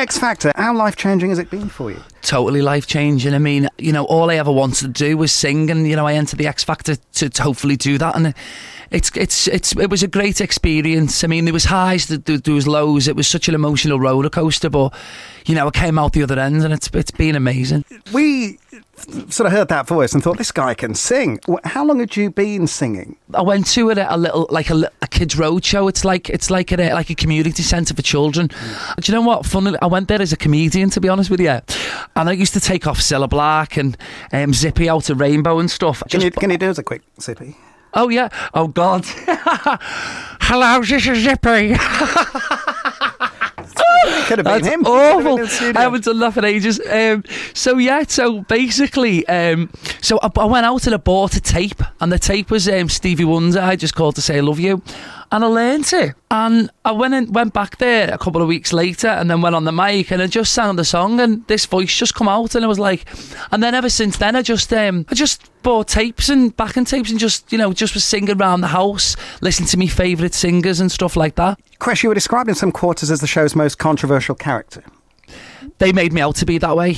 X Factor, how life-changing has it been for you? Totally life-changing. I mean, all I ever wanted to do was sing, and I entered the X Factor to hopefully do that, and it was a great experience. I mean, there was highs, there was lows. It was such an emotional roller coaster, but I came out the other end, and it's been amazing. We sort of heard that voice and thought, this guy can sing. How long had you been singing? I went to it at a kids' road show. It's like a community centre for children. Do you know what? Funnily, I went there as a comedian, to be honest with you, and I used to take off Cilla Black and Zippy out of Rainbow and stuff. Can you do us a quick Zippy? Oh yeah. Oh God. Hello, this is Zippy. Could have been That's him. Awful. I haven't done that for ages. So basically, so I went out and I bought a tape, and the tape was Stevie Wonder, I Just Called to Say I Love You, and I learnt it. And I went back there a couple of weeks later, and then went on the mic, and I just sang the song, and this voice just come out, and I was like, and then ever since then I just bought tapes and backing tapes, and just was singing around the house, listening to my favourite singers and stuff like that. Chris, you were described in some quarters as the show's most controversial character. They made me out to be that way.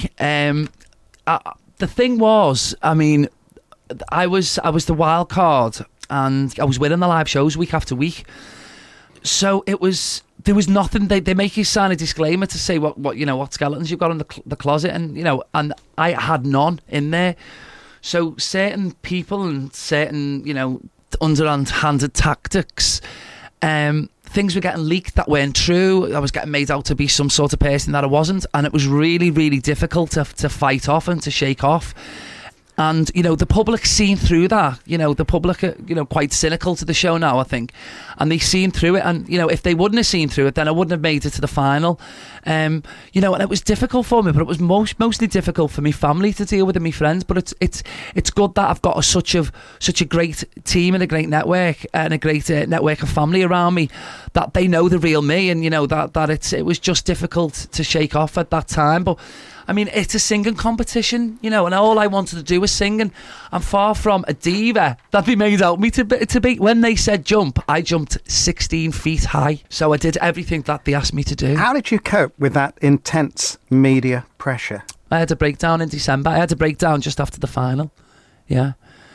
The thing was, I mean, I was the wild card, and I was winning the live shows week after week. So there was nothing. They make you sign a disclaimer to say what skeletons you've got in the closet, and I had none in there. So certain people and certain underhanded tactics, things were getting leaked that weren't true. I was getting made out to be some sort of person that I wasn't, and it was really, really difficult to fight off and to shake off. And, the public seen through that. The public are, quite cynical to the show now, I think. And they seen through it. And, if they wouldn't have seen through it, then I wouldn't have made it to the final. And it was difficult for me, but it was mostly difficult for my family to deal with and my friends. But it's good that I've got such a great team and a great network and a great network of family around me, that they know the real me, and, that it was just difficult to shake off at that time. But I mean, it's a singing competition, and all I wanted to do was sing, and I'm far from a diva that they made out me to be. When they said jump, I jumped 16 feet high, so I did everything that they asked me to do. How did you cope with that intense media pressure? I had a breakdown in December. I had a breakdown just after the final. Yeah.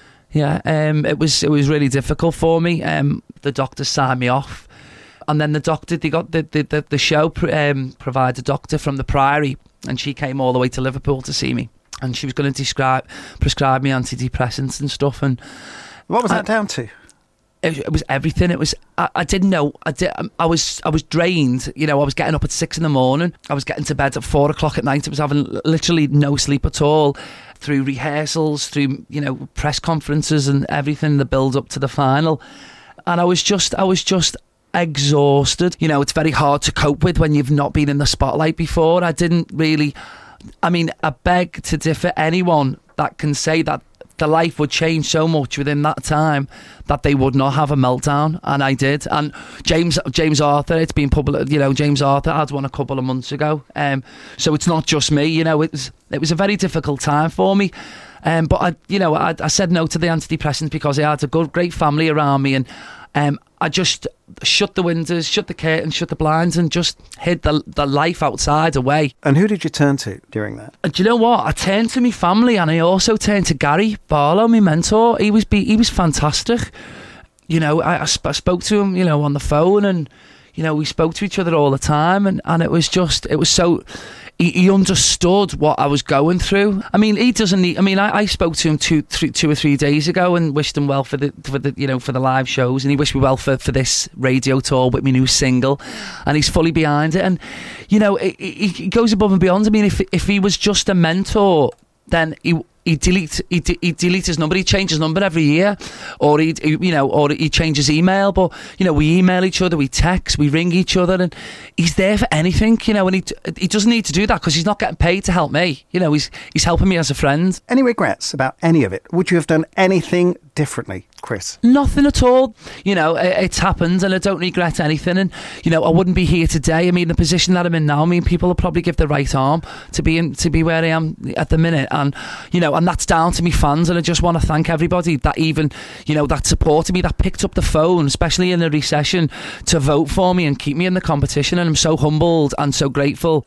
It was really difficult for me. The doctor signed me off, and then the doctor, they got the show provided a doctor from the Priory. And she came all the way to Liverpool to see me, and she was going to prescribe me antidepressants and stuff. And what was that down to? It was everything. It was I didn't know. I was drained. I was getting up at 6 a.m. I was getting to bed at 4 o'clock at night. I was having literally no sleep at all, through rehearsals, through press conferences and everything, the build up to the final. And I was just exhausted. It's very hard to cope with when you've not been in the spotlight before. I beg to differ anyone that can say that the life would change so much within that time that they would not have a meltdown, and I did. And James Arthur, it's been public, James Arthur had one a couple of months ago, so it's not just me. It was a very difficult time for me, but I said no to the antidepressants because I had a great family around me, and I just shut the windows, shut the curtains, shut the blinds, and just hid the life outside away. And who did you turn to during that? Do you know what? I turned to my family, and I also turned to Gary Barlow, my mentor. He was fantastic. I spoke to him, on the phone, and we spoke to each other all the time, and it was so. He understood what I was going through. I mean, he doesn't need. I mean, I spoke to him 2 or 3 days ago and wished him well for the live shows, and he wished me well for this radio tour with my new single, and he's fully behind it. And he goes above and beyond. I mean, if he was just a mentor, then he'd delete his number. He'd change his number every year, or he'd change his email. But we email each other, we text, we ring each other, and he's there for anything. And he doesn't need to do that because he's not getting paid to help me. He's helping me as a friend. Any regrets about any of it? Would you have done anything differently, Chris? Nothing at all. It's happened, and I don't regret anything. And I wouldn't be here today. I mean, the position that I'm in now, people will probably give the right arm to be where I am at the minute, and and that's down to me fans. And I just want to thank everybody that even that supported me, that picked up the phone, especially in the recession, to vote for me and keep me in the competition. And I'm so humbled and so grateful.